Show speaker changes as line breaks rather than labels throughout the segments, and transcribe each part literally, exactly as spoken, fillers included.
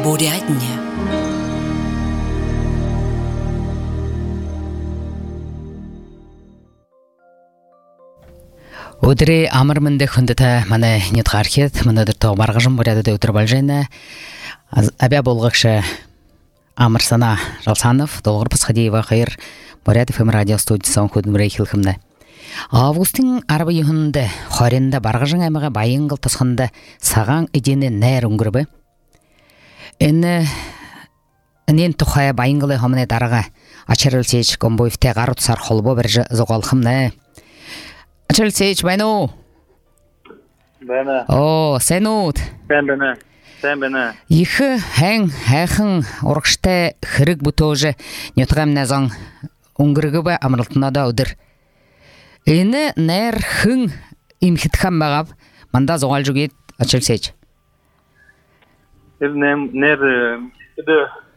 Бурятня. Өдрі амырмынды хүндіті маны нетқархет, мындадыр тоғы барғыжым бұряды өтір балжайны. Абя болғықшы Амырсана Жалсанов, долғыр пысқадеева қайыр Бурят эф эм радио студиясын көдің бірей хилхімді. Августың арбы юхынды хоренді барғыжың әміға байыңғыл тұсқынды саған едені нәр үңгірбі. Әні Нен тұқая байыңғылы хомыны дарыға Ачарыл сейч гомбойфте ғару тұсар холбо бір зоғалқымны. Ачарыл сейч байну?
Бәні.
О, сән ұд?
Бән бәні. Сән бәні.
Ехі әң әхің орқышты хірік бұтожы нетғам нәзан үңгіргі бі амырылтына да өдір. Әні нәр хың имхитхам бағап манда зоғал жүгет Ачарыл сейч.
Нәр мхитті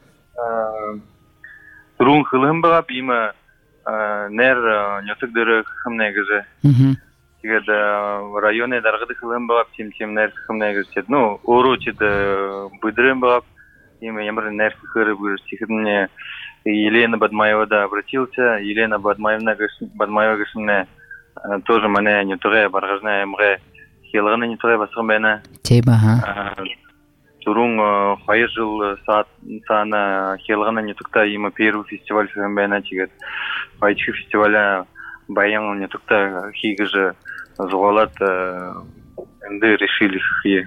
Рун хылым бағап, имі нәр нетігдері хым нәгізі. Тегеді районе дарғыды хылым бағап, тем-тем нәр хым нәгізі. Ну, ору чеді бұйдырым бағап, имі емір нәр хыры бұйыр. Тегедіне Елена Бадмаева обратился. Елена Бадмаева гішімне тоже мәне нетіғе барғажына емғе хелғаны нетіғе басығын бәні.
Тейба, ха?
Турун хайыр жыл саны хелғаны нетукта има первый фестиваль фэмбэна чигет. Хайчы фестиваля баян нетукта хигыжы зуалат энды решили хие.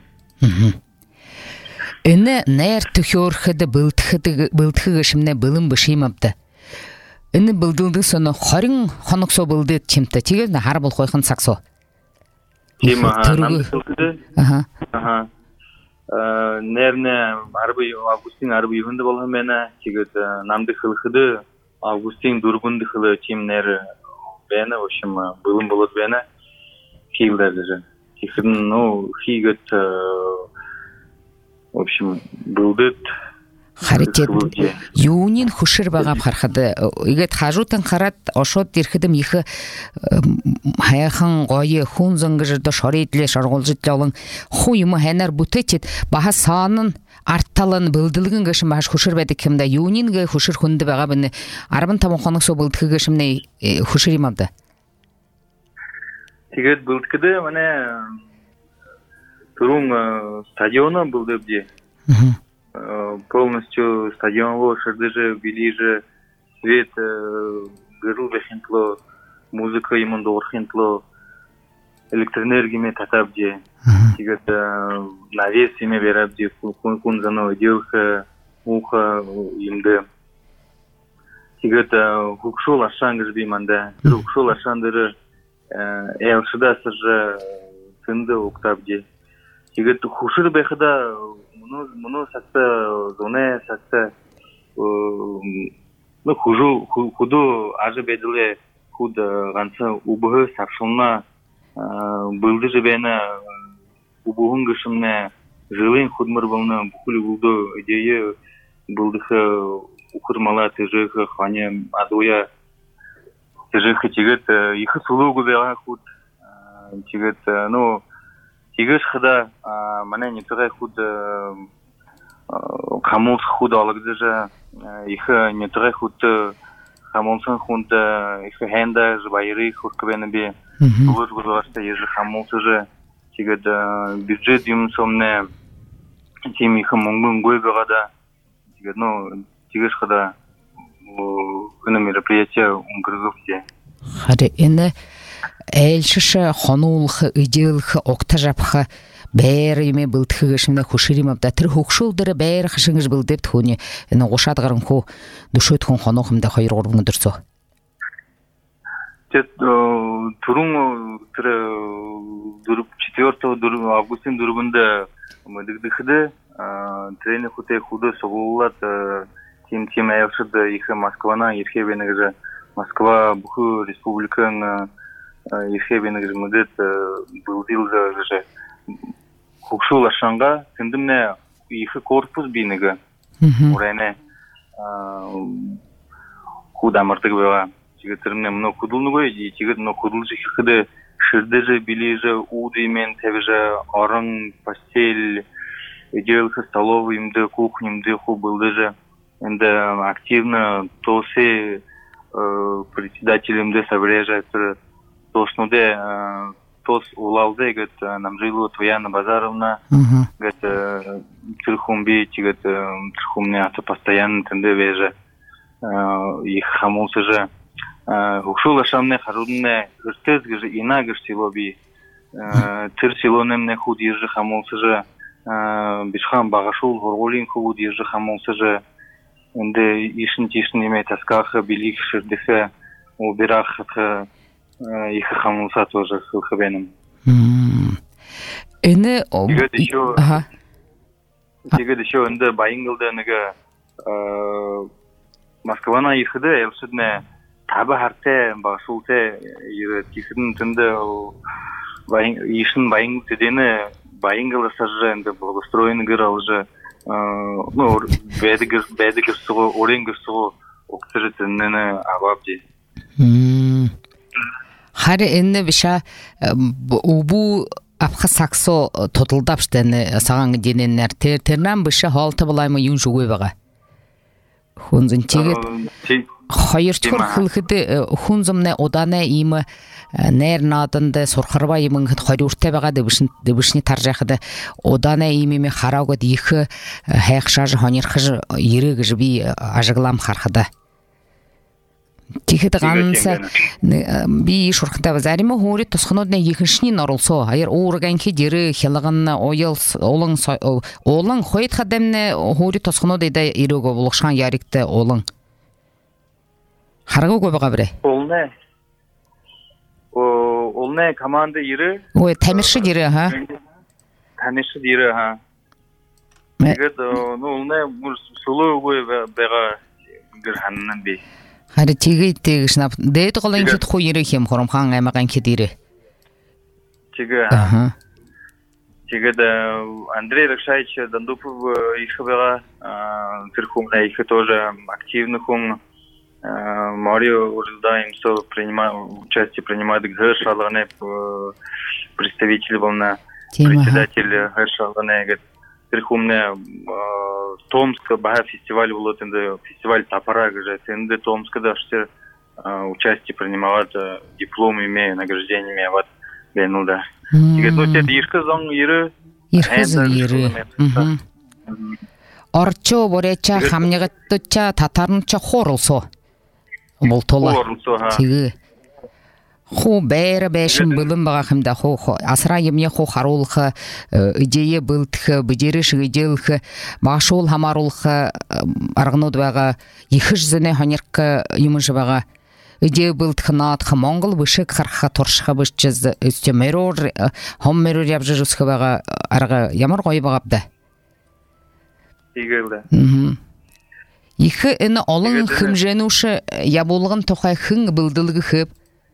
Эне нэр түхёрхыды былтхы гышымне былым бышимапты. Эне былдылды соны харин ханықсо былды чимті. Тегез на хар бұл қойқын сақсо.
Тема намды сылқыды. Ага. Нерне арбы Августин арбы юхынды болған бәні, тегет намды хылқыды, Августин дұрбынды хылы тем нер бәні, в общем, былым болот бәні, хейлдерді жа. Тегетін, ну, хейгет, в общем, былдыт,
Харитет юнин хушыр бағап хархады. Игет хажутан қарат ошот дирхидім ехі хаяхан ғойы хун зыңғыжырды шаритле шарғолжытлы олың хуйымы хәнар бұтетет баға санын артталын бұлдылығын ғышым бағаш хушыр бәді кімді юнин ғай хушыр хунды баға біні арбын тамын қонық со бұлдығы ғышымны хушыр имамды.
Тегет бұлдықыды мәне тұрың стадионы бұлды бде. Полностью стадион лошади же, били же, свет, гырыл бәхентло, музыка имон доғырхентло, электроэнергияме татабде, тегет навес име берабде, кунзано делха, уха имды. Тегет хукшол ашангыш бейманда, хукшол ашандыры әлшыда сыржа сынды уктабде. Тегет хушыр бәхіда Мұны сәкті зоне, сәкті худу ажы бәділі худ ғансы ұбығы сапшылына бұлды жібәні ұбығын ғышымны жылын худмыр болны бұқылы бұлды идея бұлдықы ұқырмала тежіғі қане адуя тежіғі тегет ехі сұлу көбеға худ тегет, ну, Тегеш хыда мәне нетіғай худ қамылс худ алығды жа, ехі нетіғай худ қамылсын худ ехі хәнда жыбайыры хұрқыбәні бе, бұлыр бұлғашта ежі қамылсы жа, тегед бюджет юмын сомне, тем ехі мұңбын гой бұғада, тегед, ну, тегеш хыда күні мероприятия ұңғырғып де.
Хари, әні Әлшіше қонулқы, үдеулқы, оқтажапқы бәрі еме бұлтқы ғышымда хұшырим апта. Тір хұқшылдыры бәрі қышыңыз бұлдеп тұғыны. Әні ғошадғарын қо дүшет құн қонуқымда қайыр ғорбыңы дұрсо.
Тұрың четвёртого августин дұрбында мүдігдіқіді трені құтай құды соғылылат тем әлшіді ехі Москвана ерхе бенігізі Москва бұқы республиканың Ехе бенігіз мүдет бұлдил же хукшул ашанға кіндімне ехе корпус бенігі орайны худ амыртығы беға. Тегетірімне мұны құдылны ғой, тегет мұны құдыл жекіді шырды же, білі же, уды мен тәбі же, арың, постель, делка столовыйымды, кухнямды ху болды же. Енді активно тосы председателімді сабрежа тоснуде тос улалды гет намжилу Твояна Базаровна гет цирхумби тигет цирхумне аты постоянно тенде веже их хамулсы же ушула шамне харудне гыртыз гыжы ина гыш силоби тыр силонемне худ ежы хамулсы же бишхам багашул горголин худ ежы хамулсы же Енді ишін тишін еме таскақы билік шырдіхі убирақы екі қамылса тоже қылқы бенім.
Әні...
Тегеді шо енді байыңғылды әнігі Москвана ехіді әлшідіне табы харте, бағышулте тихідін түнді ишін байыңғыл тедені байыңғылы сажы енді благостроені гыр алжы ну, бәдігір, бәдігір сұғы, ореңгір сұғы оқтыры тіннені абап де.
Харі әнні біша ұбу апқа сақсо тотылдапштыны саған дененлер тернен біша халты бұлаймы юн жүгөй баға? Хунзын тегет хайыр чүр қылғыды хунзымны оданы имі нәр надынды сорқырба имін хайыр үртті баға дебішіне таржақыды оданы имеме қарауғыд екі хайықшажы ханерқыжы ерегі жібі ажығылам қарқыды. Тегеді ғанынса бей шұрқында базарымы ғори тұсқынодына екіншіне нарылсо. Айыр оғырғанке дері хеліғынна ойыл олың қойт қадамны ғори тұсқынодайда ерегі бұлықшан ярикті олың. Харгы көбі қабыры?
Олны. Олны команда ері.
Ой, тәмірші дері, ха?
Тәмірші дері, ха. Тегет, олны сұлы өй бәға гірханынан бей.
Харі тегет тегі шынап. Дәйті қолайын кет қой ері кем қорым қан ғаймаған кет ері.
Теге, Тегет, Андрей Ракшайч Дандупов ихы бәға цирхумна ихы тоже активны хум. Марио Урилдаем со принимает участие принимает Гершалане представитель волна председатель Гершалане говорит перехумне Томск бага фестиваль вот это фестиваль Тапара говорит это Томск да что участие принимает диплом имея награждениями вот ну да говорит ну те дишка зон иры
иры Орчо бореча хамнегаттча татарнча хорылсо Бұл тола тегі ху бәрі бәшін білім баға қымда ху асыра емне ху қарулқы идея білтікі бідері шығыделікі башыл хамарулқы арғынуды баға екі жүзіне ханеркі емінші баға идея білтікі наатқы моңғыл бішік қарқыға торшыға бішчіз үсте мэрор хом мэрор ябжы жүскі баға арғы ямар қойы бағапды
Тегелді
Екі іні олың хым женуші яболығын тоқай хың білділігі хып.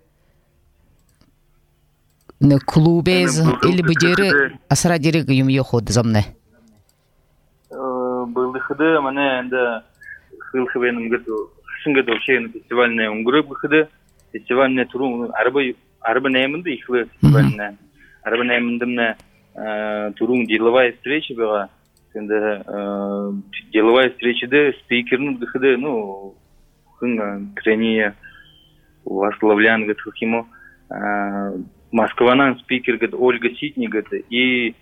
Клубез или бідері асыра дерегі юм еқоды замны?
Білдіқіді, мәне әнді хыл-хы бәнім гіду, хышын гіду шейін фестивальне ұңғырып гіді, фестивальне тұру, арбы нәймінді ихлы фестивальне. Арбы нәйміндімне тұру деловая встреча беға. Енді деловая встречада спикерның дыхыды, ну, хың трения Ваславлян гыд хыхимо, Москванан спикер гыд Ольга Ситни гыд, и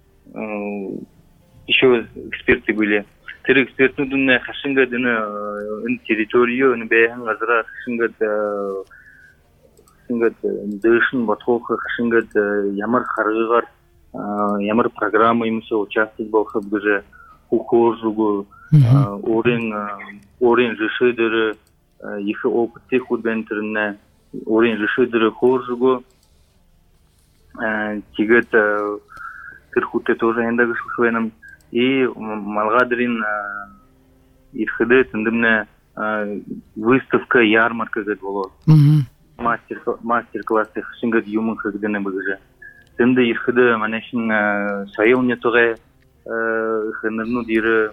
еще эксперты были. Тыры экспертны дүнне хашын гыд, ын территорию, ын бәйхін ғазыра хашын гыд, хашын гыд дышын батхолқы, хашын гыд ямар харғығар, ямар программа имеется участвовать был хаб гже ухожугу орен орен жишидер их опыты худбентерне орен жишидер хожугу тигет кырхуте тоже эндагы шушвеном и малгадрин ихыды тындымне выставка ярмарка гет болот мастер мастер-классы хшингат юмын хагдене быгже Тенде ирхыды манешин сайыл нетуге хынырну диры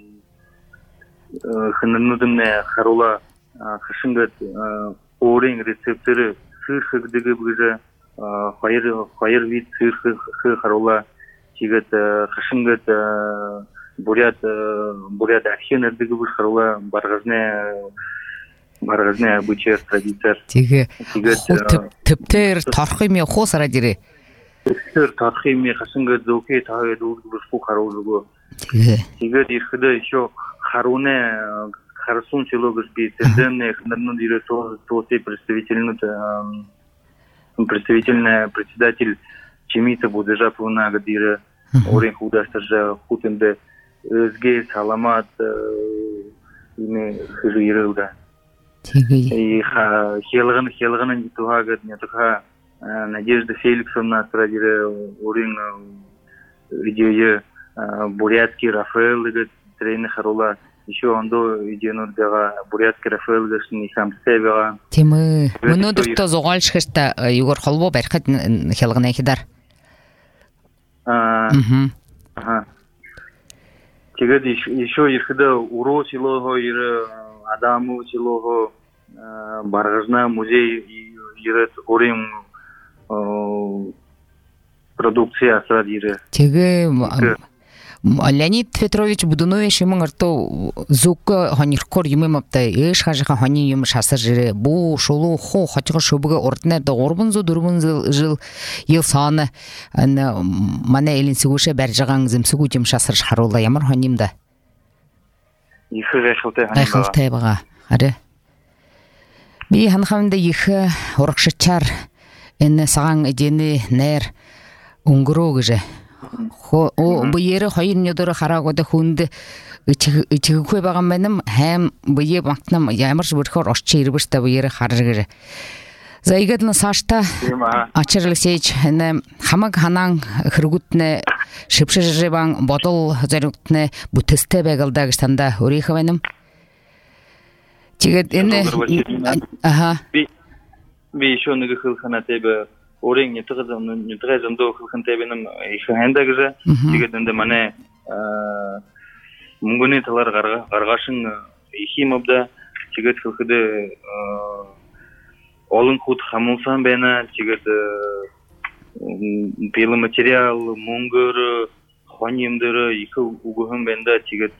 хынырну дымне харула хышынгат орен рецепторы сыр хыгдыгы быжа хайыр хайыр вид сыр хы харула тигет хашингет бурят бурят архивнердиги бир харула баргазне баргазне обычай традиция.
Тиге типтер тархи ми хосара дире.
Типтер тархи ми хашингет зоке тагы дулгу бир фу харулугу. Тиге тиге дихде еще харуне харсун чилогус би тендемне хнарну дире то то представительный представительный председатель Чемита Будежапуна Гадира Орен Худастажа Хутенде Özge Salamat ими хижирылда. И хелган хелган tuhagат не только Надежда Феликсовна Страдира Орен идея бурятский Рафаэл игат тренер харула еще ондо идену дага бурятский Рафаэл гашни сам себега.
Темы мунодыр то зогалшхта югор холбо бархат хелган экидар.
Ага. Тигад еще ерхида уро силого ир адаму силого баргажна музей ирет орим продукция асрад ире.
Теге Леонид Петрович Будунович юмын арто зукка ханиркор юмымапта эш хажыха хани юм шасыр жире бу шолу хо хачыга шубыга орднерда орбунзу дурбунзу жыл ел саны мана элин сигуше баржаган зимсигу юм шасыр харула ямар ханимда
ихе решилте ханимда
айхылте бага аре би ханхамда ихе оракшычар эне саган эдени нер унгро гыже Хо о быйры хайын нёдоры харагода хүнд ичиггүй байгаа мэнэм хэм бые бактнам ямарч бүрхөр орч ирбэштэй быйры харжгэр. За игэд на сашта Ачар Алексеевич эне хамаг ханан хөргүтнэ шипшэжэбан бодол зэрэгтнэ бүтэстэй байгалда гэж танда өрийнхөө бэнэм. Тэгээд эне аха
би би еще нэг хылхана тебе Орен не только не только зондо хантебенем их ханда гыжа дигенденде мане мунгуне талар гарга гаргашын ихимобда тигет хылхыды олын хут хамулсан бена тигет пилы материал мунгыр хоньемдер их угухым бенда тигет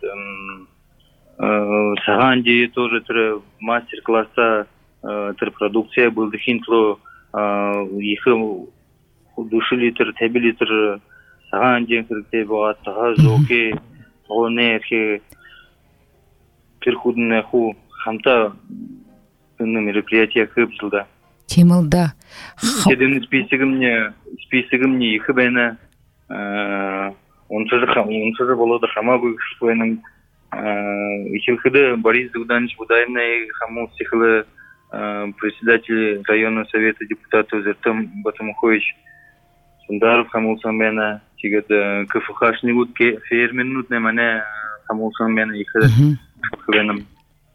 саганди тоже тер мастер-класса тер продукция был дхинтло их души литр, теби литр, саган ден кирте бага тага зоке, оне эрхе перхудне ху хамта на мероприятия хыбзылда.
Темылда.
Кеден списигимне, списигимне их бена, он тоже он тоже болода хама бывшим, ихилхиде Борис Дугданович Будайный хаму сихле председатель районного совета депутатов Зертам Батамухович Сундаров Хамулсан Бена, тигет КФХ Шнигут ферминут не мане Хамулсан Бена их хвеном.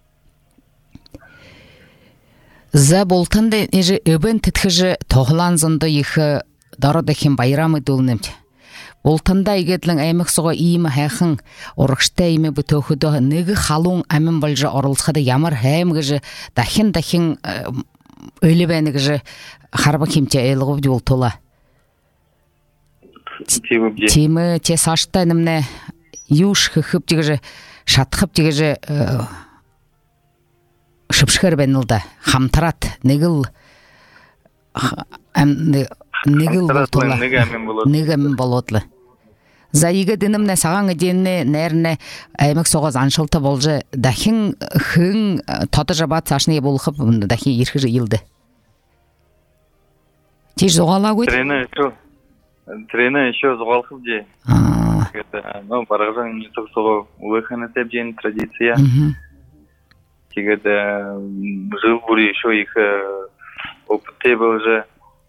За болтанда неже өбен тетхже тогланзында их дарадахим байрамы дулнемт. Болтанда игетлен аймак сого ийме хайхын урагштай ийме бүтөөхөдө нэг халуун амин болжо оролцоход ямар хайм гэж дахин дахин өлө байна гэж харба химче элгов болтула. Тиме те саштай нэмнэ юш хөхөп гэж шатхып гэж шипшгэр бэнэлда хамтрат нэгэл ам нэгэл болтула нэг амин болодлы. За иге динэмнэ сагаан эдэннэ нэрнэ аймаг согоос аншылта болжы дахин хэн тодожабат цаашны болгоп дахин ирхэр ийэлдэ. Тиш зогалаагүй.
Тренер еще тренер еще зогалхып же.
Аа.
Это ну бараган не только сого уехана тебжен традиция. Тигет жил бури еще их опыты болжы.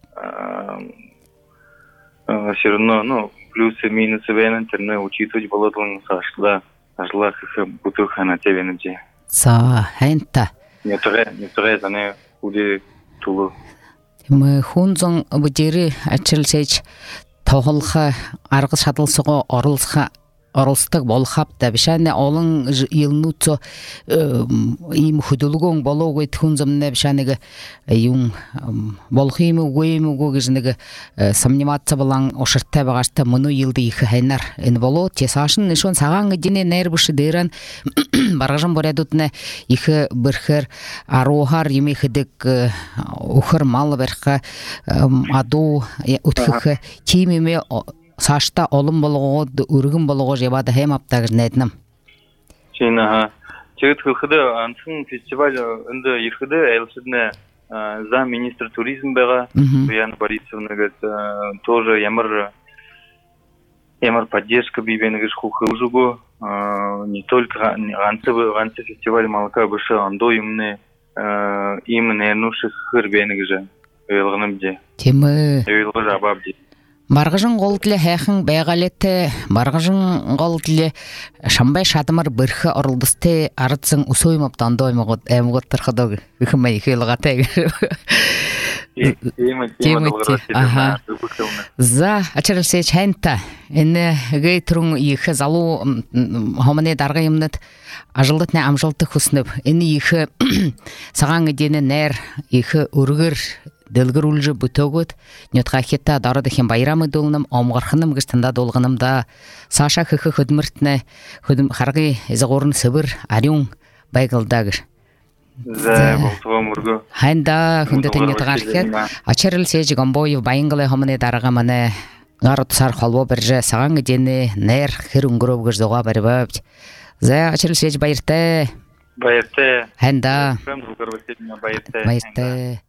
Все равно, ну, плюсы, минусы вейна, терне учитывать болотлан сашла, сашла как бутылка на тебе набди.
Са, хэнта.
Не тре, не тре, за не уди тулу.
Мы хунзон будири Ачар Алексеевич тоголха аргы шадылсыго орулсха оролстык болхап да бишане олон илнуцо им худулгон болого тхунзамне бишанеге юм болхиму гойму гогежнеге сомневаться балан ошырта багашта муну йылды их хайнар эн боло тесашын нишон саган гине нербушы деран баражан борядутне их бирхер арохар емехедек ухар мал берха аду утхы кимиме сашта олым болгоо үргүн болгоо жебада хэм аптагы нетнам
чина чегит хылхыды ансын фестиваль ынды ирхыды элсидне зам министр туризм бега Яна Борисовна говорит тоже ямар ямар поддержка бибенегиш хухылжугу не только ганцы ганцы фестиваль малка бышы андо имне имне нуши хырбенегиже ыйлгынымде
темы
ыйлгы абабди
Маргыжын голтле хэхин байгалетте маргыжын голтле шамбай шатымар бырхы орылдысте арытсың усоймап тандоймагот эмгот тырхыдог үхмай хылгатэ Ага. За ачарсе чайнта эне гейтрун ихе залу хомане дарга юмнат ажылдытне амжылты хуснып эне ихе саган гедене нер ихе ургыр Делгер улжы бүтөгөт нютка хетта дарадыхин байрамы долным омгархыным гыстанда долгынымда Саша хыхы хөдмөртне хөдм харгы эзгорн сыбыр арюн байгылдагыр
За болтугам ургу
хайнда хүндэтэне тагархет ачарыл сэж гомбоев байынглы хомне дарга мане гарот сар холбо берже саган гедене нер хөрүнгөрөв гызога барбап За ачарыл сэж байырте
байырте
хайнда
байырте
байырте